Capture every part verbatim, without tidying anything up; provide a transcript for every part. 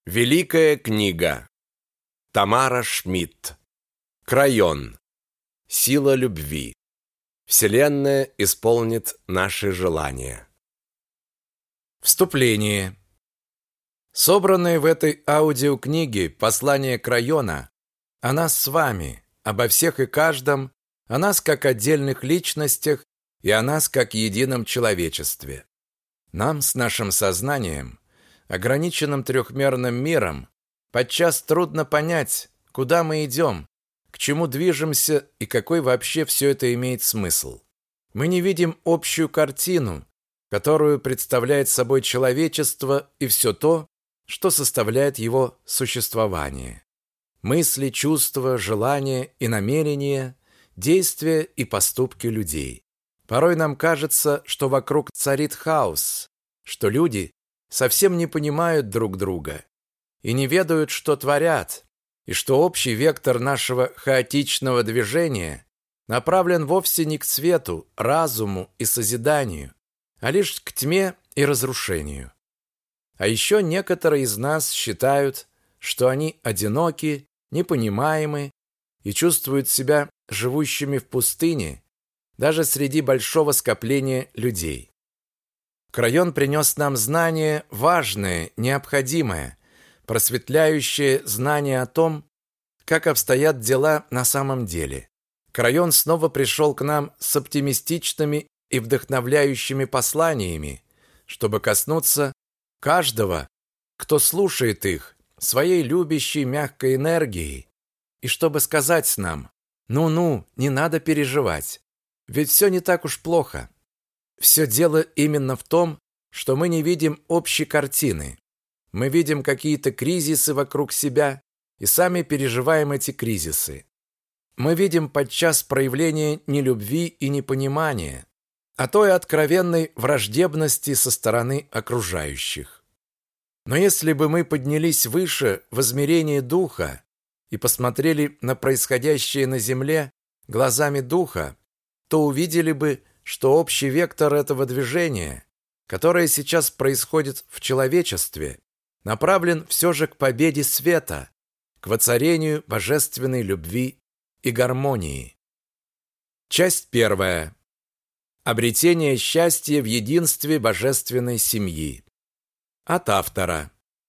Великая книга. Тамара Шмидт. Крайон. Сила любви. Вселенная исполнит наши желания. Вступление. Собранные в этой аудиокниге послания Крайона о нас с вами, обо всех и каждом, о нас как отдельных личностях и о нас как едином человечестве. Нам с нашим сознанием, ограниченным трехмерным миром, подчас трудно понять, куда мы идем, к чему движемся и какой вообще все это имеет смысл. Мы не видим общую картину, которую представляет собой человечество и все то, что составляет его существование. Мысли, чувства, желания и намерения, действия и поступки людей. Порой нам кажется, что вокруг царит хаос, что люди совсем не понимают друг друга и не ведают, что творят, и что общий вектор нашего хаотичного движения направлен вовсе не к свету, разуму и созиданию, а лишь к тьме и разрушению. А еще некоторые из нас считают, что они одиноки, непонимаемы и чувствуют себя живущими в пустыне даже среди большого скопления людей. Крайон принес нам знание важное, необходимое, просветляющее знание о том, как обстоят дела на самом деле. Крайон снова пришел к нам с оптимистичными и вдохновляющими посланиями, чтобы коснуться каждого, кто слушает их, своей любящей мягкой энергией, и чтобы сказать нам: «Ну-ну, не надо переживать, ведь все не так уж плохо». Все дело именно в том, что мы не видим общей картины. Мы видим какие-то кризисы вокруг себя и сами переживаем эти кризисы. Мы видим подчас проявление нелюбви и непонимания, а то и откровенной враждебности со стороны окружающих. Но если бы мы поднялись выше в измерение духа и посмотрели на происходящее на земле глазами духа, то увидели бы, что общий вектор этого движения, которое сейчас происходит в человечестве, направлен все же к победе света, к воцарению божественной любви и гармонии. Часть первая. Обретение счастья в единстве божественной семьи. От автора.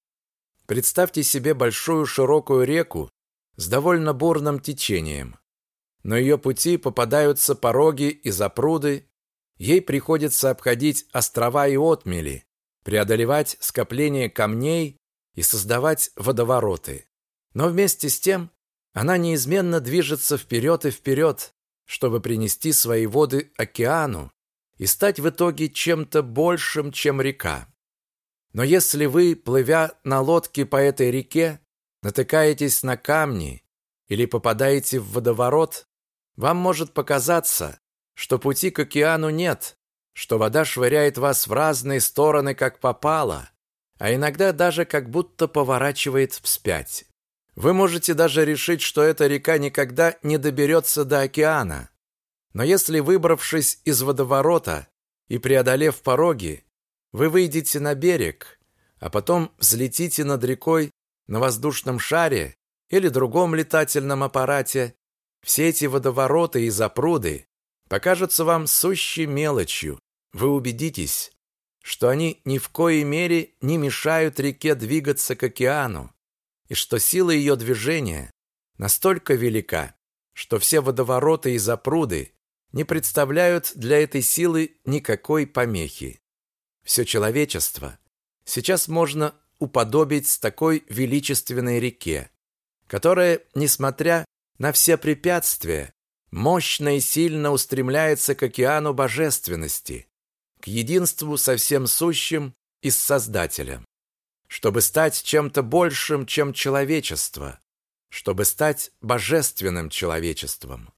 Представьте себе большую широкую реку с довольно бурным течением. На ее пути попадаются пороги и запруды, ей приходится обходить острова и отмели, преодолевать скопление камней и создавать водовороты. Но вместе с тем она неизменно движется вперед и вперед, чтобы принести свои воды океану и стать в итоге чем-то большим, чем река. Но если вы, плывя на лодке по этой реке, натыкаетесь на камни или попадаете в водоворот, вам может показаться, что пути к океану нет, что вода швыряет вас в разные стороны, как попало, а иногда даже как будто поворачивает вспять. Вы можете даже решить, что эта река никогда не доберется до океана. Но если, выбравшись из водоворота и преодолев пороги, вы выйдете на берег, а потом взлетите над рекой на воздушном шаре или другом летательном аппарате, все эти водовороты и запруды покажутся вам сущей мелочью. Вы убедитесь, что они ни в коей мере не мешают реке двигаться к океану, и что сила ее движения настолько велика, что все водовороты и запруды не представляют для этой силы никакой помехи. Все человечество сейчас можно уподобить такой величественной реке, которая, несмотря на все препятствия, мощно и сильно устремляется к океану божественности, к единству со всем сущим и с Создателем, чтобы стать чем-то большим, чем человечество, чтобы стать божественным человечеством.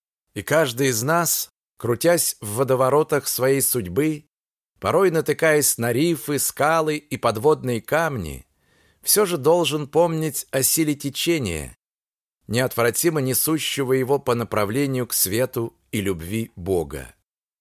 И каждый из нас, крутясь в водоворотах своей судьбы, порой натыкаясь на рифы, скалы и подводные камни, все же должен помнить о силе течения, неотвратимо несущего его по направлению к свету и любви Бога.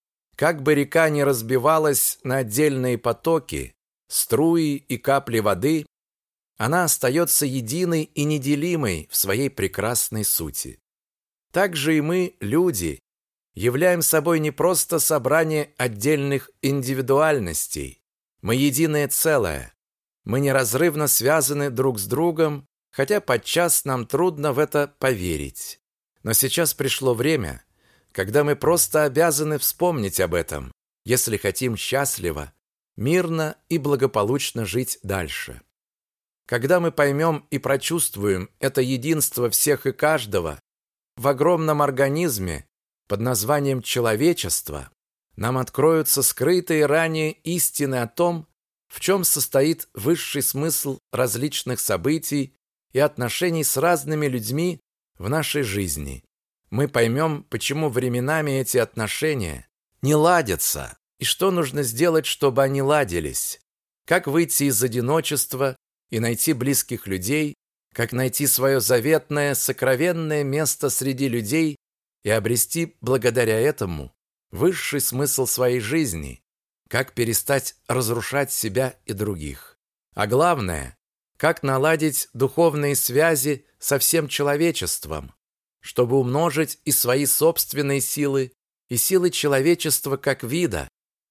Как бы река ни разбивалась на отдельные потоки, струи и капли воды, она остается единой и неделимой в своей прекрасной сути. Так же и мы, люди, являем собой не просто собрание отдельных индивидуальностей. Мы единое целое. Мы неразрывно связаны друг с другом, хотя подчас нам трудно в это поверить. Но сейчас пришло время, когда мы просто обязаны вспомнить об этом, если хотим счастливо, мирно и благополучно жить дальше. Когда мы поймем и прочувствуем это единство всех и каждого в огромном организме под названием человечество, нам откроются скрытые ранее истины о том, в чем состоит высший смысл различных событий и отношений с разными людьми в нашей жизни. Мы поймем, почему временами эти отношения не ладятся, и что нужно сделать, чтобы они ладились, как выйти из одиночества и найти близких людей, как найти свое заветное, сокровенное место среди людей и обрести благодаря этому высший смысл своей жизни, как перестать разрушать себя и других. А главное, как наладить духовные связи со всем человечеством, чтобы умножить и свои собственные силы, и силы человечества как вида,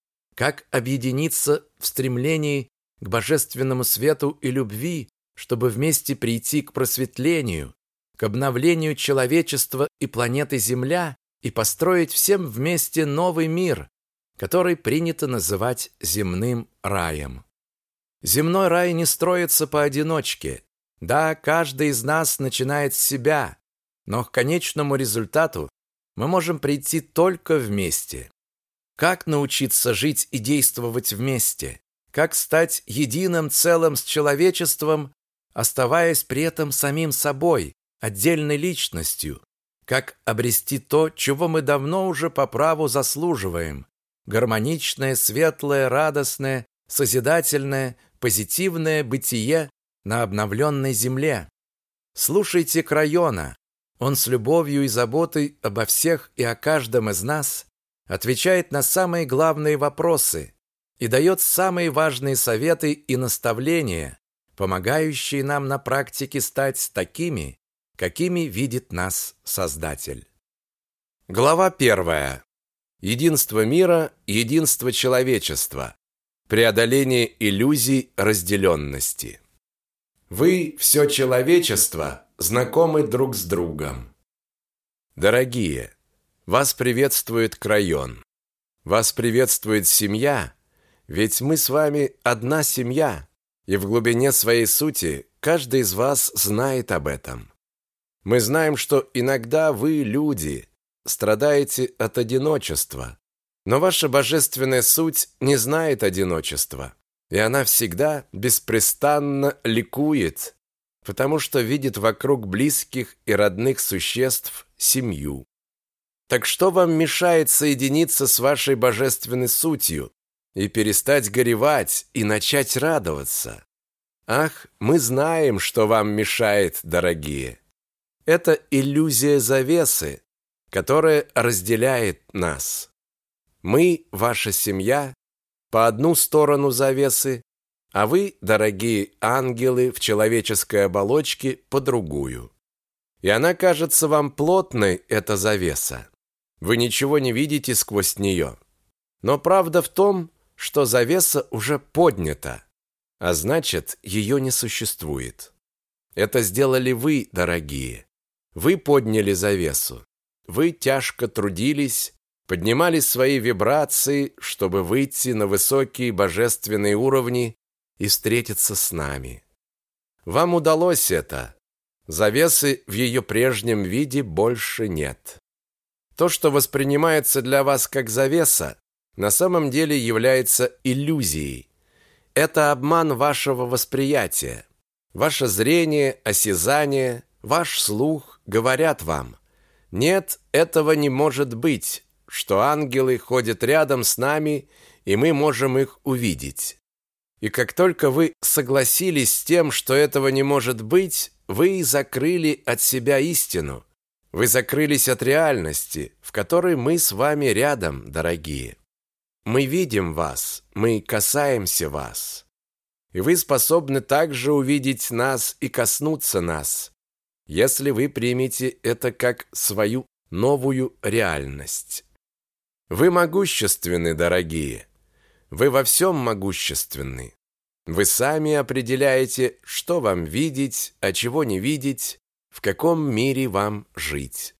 как объединиться в стремлении к божественному свету и любви, чтобы вместе прийти к просветлению, к обновлению человечества и планеты Земля и построить всем вместе новый мир, который принято называть земным раем. Земной рай не строится поодиночке. Да, каждый из нас начинает с себя, но к конечному результату мы можем прийти только вместе. Как научиться жить и действовать вместе? Как стать единым целым с человечеством, оставаясь при этом самим собой, отдельной личностью? Как обрести то, чего мы давно уже по праву заслуживаем? Гармоничное, светлое, радостное, созидательное, позитивное бытие на обновленной земле. Слушайте Крайона. Он с любовью и заботой обо всех и о каждом из нас отвечает на самые главные вопросы и дает самые важные советы и наставления, помогающие нам на практике стать такими, какими видит нас Создатель. Глава первая. Единство мира, единство человечества. Преодоление иллюзий разделенности. Вы, все человечество, знакомы друг с другом. Дорогие, вас приветствует Крайон. Вас приветствует семья, ведь мы с вами одна семья, и в глубине своей сути каждый из вас знает об этом. Мы знаем, что иногда вы, люди, страдаете от одиночества, но ваша божественная суть не знает одиночества, и она всегда беспрестанно ликует, потому что видит вокруг близких и родных существ семью. Так что вам мешает соединиться с вашей божественной сутью и перестать горевать и начать радоваться? Ах, мы знаем, что вам мешает, дорогие. Это иллюзия завесы, которая разделяет нас. Мы, ваша семья, по одну сторону завесы, а вы, дорогие ангелы в человеческой оболочке, по другую. И она кажется вам плотной, эта завеса. Вы ничего не видите сквозь нее. Но правда в том, что завеса уже поднята, а значит, ее не существует. Это сделали вы, дорогие. Вы подняли завесу. Вы тяжко трудились, поднимали свои вибрации, чтобы выйти на высокие божественные уровни и встретиться с нами. Вам удалось это. Завесы в ее прежнем виде больше нет. То, что воспринимается для вас как завеса, на самом деле является иллюзией. Это обман вашего восприятия. Ваше зрение, осязание, ваш слух говорят вам: нет, этого не может быть, что ангелы ходят рядом с нами, и мы можем их увидеть. И как только вы согласились с тем, что этого не может быть, вы закрыли от себя истину. Вы закрылись от реальности, в которой мы с вами рядом, дорогие. Мы видим вас, мы касаемся вас. и вы способны также увидеть нас и коснуться нас, если вы примете это как свою новую реальность. Вы могущественны, дорогие. Вы во всем могущественны. Вы сами определяете, что вам видеть, а чего не видеть, в каком мире вам жить.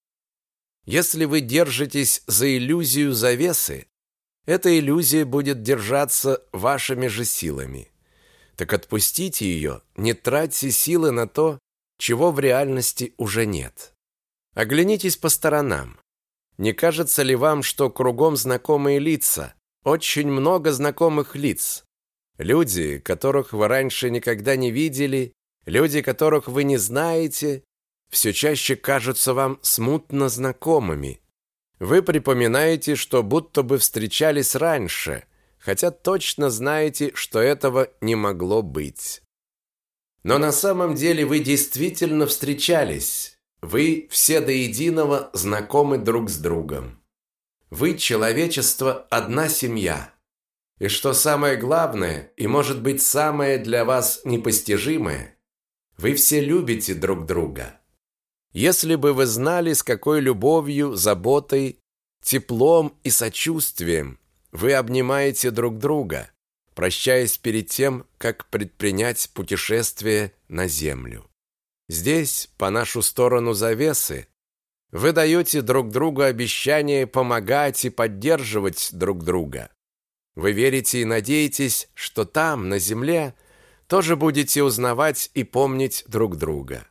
Если вы держитесь за иллюзию завесы, эта иллюзия будет держаться вашими же силами. Так отпустите ее, не тратьте силы на то, чего в реальности уже нет. Оглянитесь по сторонам. Не кажется ли вам, что кругом знакомые лица, очень много знакомых лиц? Люди, которых вы раньше никогда не видели, люди, которых вы не знаете, все чаще кажутся вам смутно знакомыми. Вы припоминаете, что будто бы встречались раньше, хотя точно знаете, что этого не могло быть. Но на самом деле вы действительно встречались. Вы все до единого знакомы друг с другом. Вы, человечество, одна семья. И что самое главное, и может быть самое для вас непостижимое, вы все любите друг друга. Если бы вы знали, с какой любовью, заботой, теплом и сочувствием вы обнимаете друг друга, прощаясь перед тем, как предпринять путешествие на Землю. Здесь, по нашу сторону завесы, вы даете друг другу обещание помогать и поддерживать друг друга. Вы верите и надеетесь, что там, на Земле, тоже будете узнавать и помнить друг друга.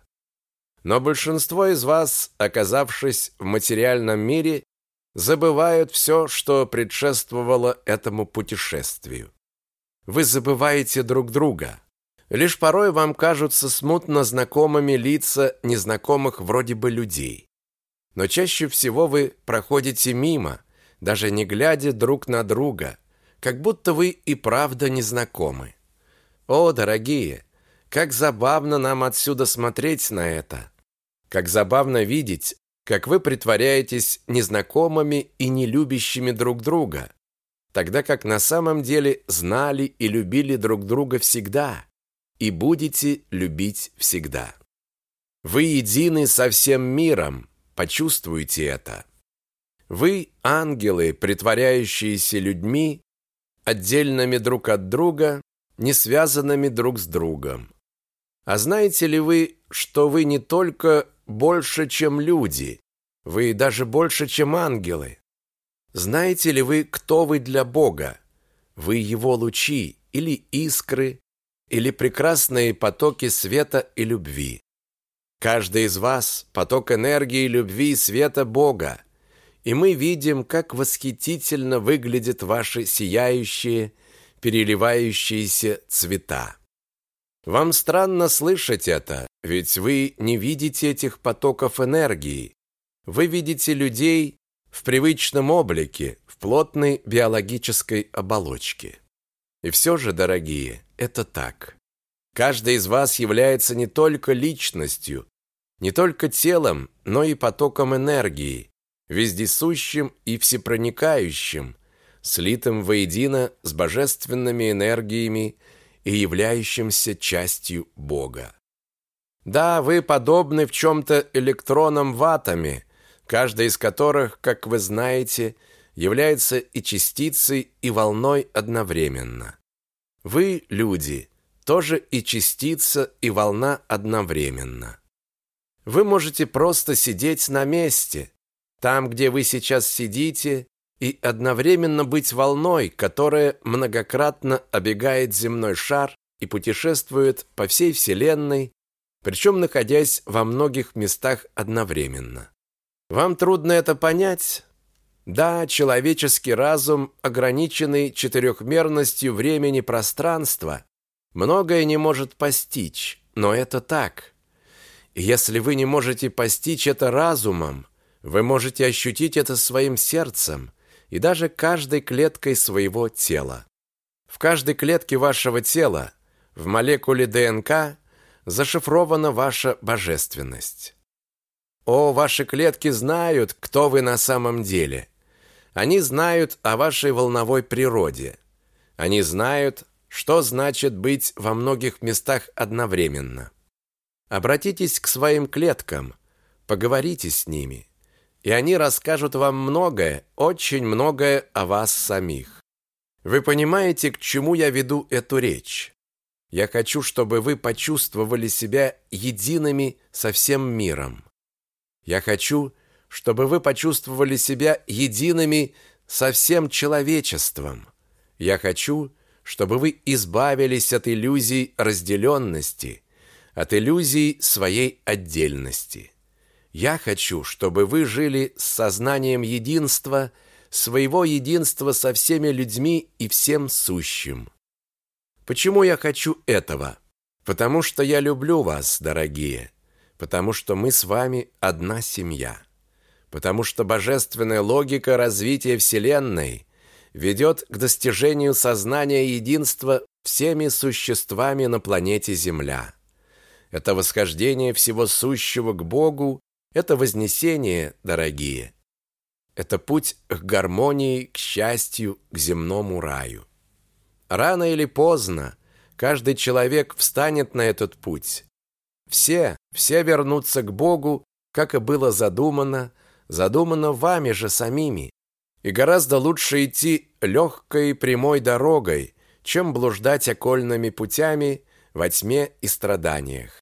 Но большинство из вас, оказавшись в материальном мире, забывают все, что предшествовало этому путешествию. Вы забываете друг друга. Лишь порой вам кажутся смутно знакомыми лица незнакомых вроде бы людей. Но чаще всего вы проходите мимо, даже не глядя друг на друга, как будто вы и правда не знакомы. О, дорогие, как забавно нам отсюда смотреть на это! Как забавно видеть, как вы притворяетесь незнакомыми и не любящими друг друга, тогда как на самом деле знали и любили друг друга всегда и будете любить всегда. Вы едины со всем миром, почувствуйте это. Вы ангелы, притворяющиеся людьми, отдельными друг от друга, не связанными друг с другом. А знаете ли вы, что вы не только больше, чем люди, вы даже больше, чем ангелы? Знаете ли вы, кто вы для Бога? Вы Его лучи или искры, или прекрасные потоки света и любви. Каждый из вас – поток энергии, любви и света Бога, и мы видим, как восхитительно выглядят ваши сияющие, переливающиеся цвета. Вам странно слышать это, ведь вы не видите этих потоков энергии. Вы видите людей в привычном облике, в плотной биологической оболочке. И все же, дорогие, это так. Каждый из вас является не только личностью, не только телом, но и потоком энергии, вездесущим и всепроникающим, слитым воедино с божественными энергиями и являющимся частью Бога. Да, вы подобны в чем-то электронам в атоме, каждый из которых, как вы знаете, является и частицей, и волной одновременно. Вы, люди, тоже и частица, и волна одновременно. Вы можете просто сидеть на месте, там, где вы сейчас сидите, и одновременно быть волной, которая многократно обегает земной шар и путешествует по всей Вселенной, причем находясь во многих местах одновременно. Вам трудно это понять? Да, человеческий разум, ограниченный четырехмерностью времени и пространства, многое не может постичь, но это так. И если вы не можете постичь это разумом, вы можете ощутить это своим сердцем и даже каждой клеткой своего тела. В каждой клетке вашего тела, в молекуле ДНК, зашифрована ваша божественность. О, ваши клетки знают, кто вы на самом деле. Они знают о вашей волновой природе. Они знают, что значит быть во многих местах одновременно. Обратитесь к своим клеткам, поговорите с ними, и они расскажут вам многое, очень многое о вас самих. Вы понимаете, к чему я веду эту речь? Я хочу, чтобы вы почувствовали себя едиными со всем миром. Я хочу, чтобы вы почувствовали себя едиными со всем человечеством. Я хочу, чтобы вы избавились от иллюзий разделенности, от иллюзий своей отдельности. Я хочу, чтобы вы жили с сознанием единства, своего единства со всеми людьми и всем сущим. Почему я хочу этого? Потому что я люблю вас, дорогие, потому что мы с вами одна семья, потому что божественная логика развития Вселенной ведет к достижению сознания единства всеми существами на планете Земля. Это восхождение всего сущего к Богу, это вознесение, дорогие. Это путь к гармонии, к счастью, к земному раю. Рано или поздно каждый человек встанет на этот путь. Все, все вернутся к Богу, как и было задумано, задумано вами же самими. И гораздо лучше идти легкой прямой дорогой, чем блуждать окольными путями во тьме и страданиях.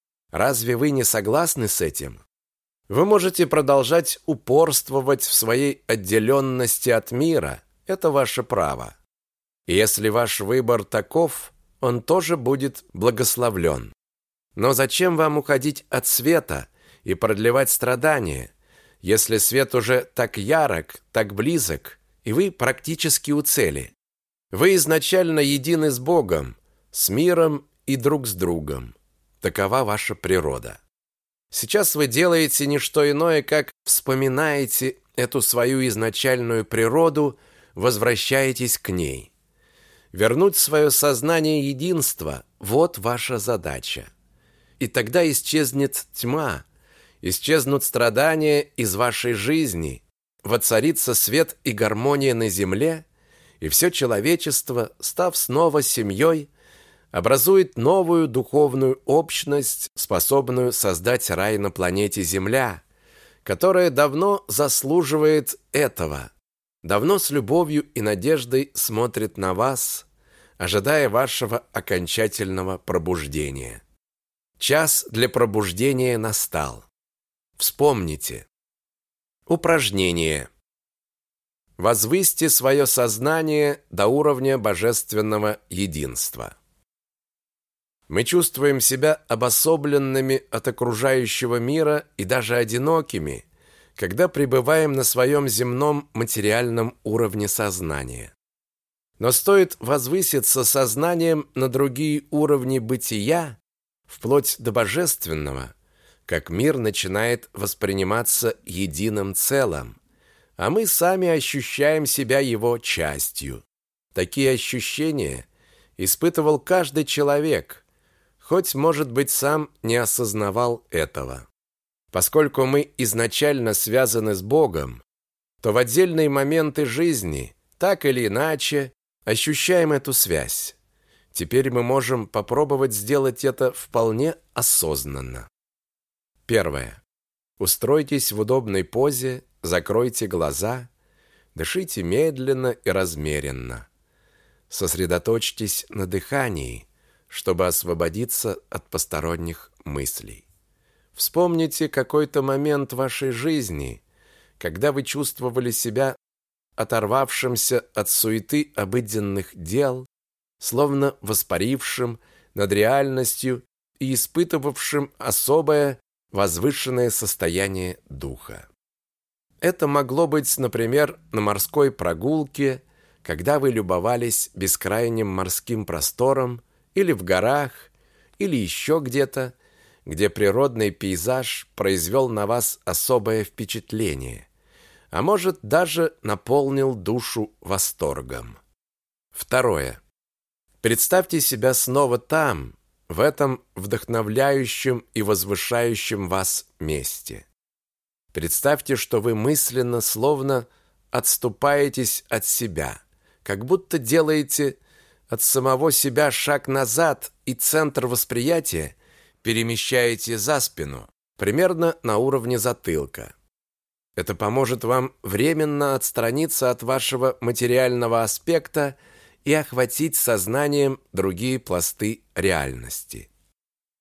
Разве вы не согласны с этим? Вы можете продолжать упорствовать в своей отделенности от мира, это ваше право. И если ваш выбор таков, он тоже будет благословлен. Но зачем вам уходить от света и продлевать страдания, если свет уже так ярок, так близок, и вы практически у цели? Вы изначально едины с Богом, с миром и друг с другом. Такова ваша природа. Сейчас вы делаете не что иное, как вспоминаете эту свою изначальную природу, возвращаетесь к ней. Вернуть свое сознание единства – вот ваша задача. И тогда исчезнет тьма, исчезнут страдания из вашей жизни, воцарится свет и гармония на земле, и все человечество, став снова семьей, образует новую духовную общность, способную создать рай на планете Земля, которая давно заслуживает этого, давно с любовью и надеждой смотрит на вас, ожидая вашего окончательного пробуждения. Час для пробуждения настал. Вспомните. Упражнение. Возвысьте свое сознание до уровня божественного единства. Мы чувствуем себя обособленными от окружающего мира и даже одинокими, когда пребываем на своем земном материальном уровне сознания. Но стоит возвыситься сознанием на другие уровни бытия, вплоть до божественного, как мир начинает восприниматься единым целым, а мы сами ощущаем себя его частью. Такие ощущения испытывал каждый человек, хоть, может быть, сам не осознавал этого. Поскольку мы изначально связаны с Богом, то в отдельные моменты жизни, так или иначе, ощущаем эту связь. Теперь мы можем попробовать сделать это вполне осознанно. Первое. Устройтесь в удобной позе, закройте глаза, дышите медленно и размеренно. Сосредоточьтесь на дыхании, чтобы освободиться от посторонних мыслей. Вспомните какой-то момент вашей жизни, когда вы чувствовали себя оторвавшимся от суеты обыденных дел, словно воспарившим над реальностью и испытывавшим особое возвышенное состояние духа. Это могло быть, например, на морской прогулке, когда вы любовались бескрайним морским простором, или в горах, или еще где-то, где природный пейзаж произвел на вас особое впечатление, а может, даже наполнил душу восторгом. Второе. Представьте себя снова там, в этом вдохновляющем и возвышающем вас месте. Представьте, что вы мысленно словно отступаетесь от себя, как будто делаете от самого себя шаг назад и центр восприятия перемещаете за спину, примерно на уровне затылка. Это поможет вам временно отстраниться от вашего материального аспекта и охватить сознанием другие пласты реальности.